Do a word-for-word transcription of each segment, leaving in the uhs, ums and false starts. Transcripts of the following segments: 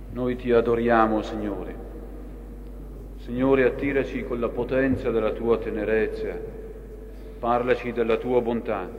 Noi ti adoriamo, Signore. Signore, attiraci con la potenza della tua tenerezza, parlaci della tua bontà.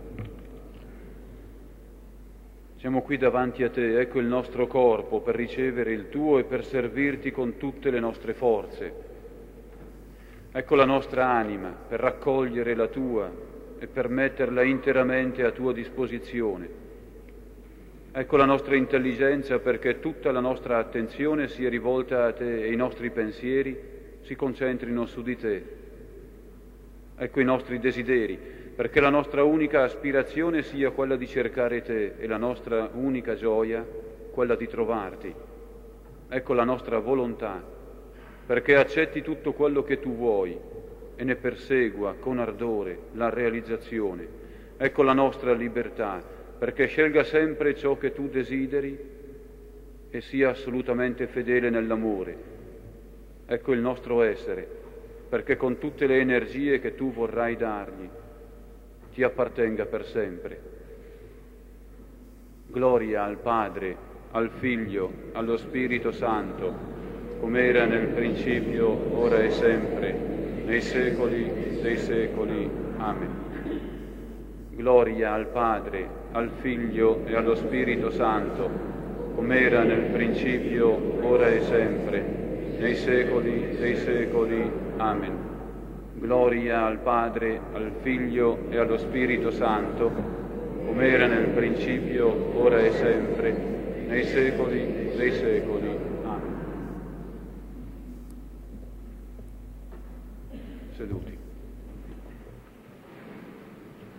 Siamo qui davanti a te, ecco il nostro corpo per ricevere il tuo e per servirti con tutte le nostre forze. Ecco la nostra anima per raccogliere la tua e per metterla interamente a tua disposizione. Ecco la nostra intelligenza perché tutta la nostra attenzione sia rivolta a te e i nostri pensieri si concentrino su di te. Ecco i nostri desideri, perché la nostra unica aspirazione sia quella di cercare te e la nostra unica gioia quella di trovarti. Ecco la nostra volontà, perché accetti tutto quello che tu vuoi e ne persegua con ardore la realizzazione. Ecco la nostra libertà, perché scelga sempre ciò che tu desideri e sia assolutamente fedele nell'amore. Ecco il nostro essere, perché con tutte le energie che tu vorrai dargli, ti appartenga per sempre. Gloria al Padre, al Figlio, allo Spirito Santo, come era nel principio, ora e sempre, nei secoli dei secoli. Amen. Gloria al Padre, al Figlio e allo Spirito Santo, come era nel principio, ora e sempre, nei secoli dei secoli. Amen. Gloria al Padre, al Figlio e allo Spirito Santo, come era nel principio, ora e sempre, nei secoli dei secoli. Amen. Seduti.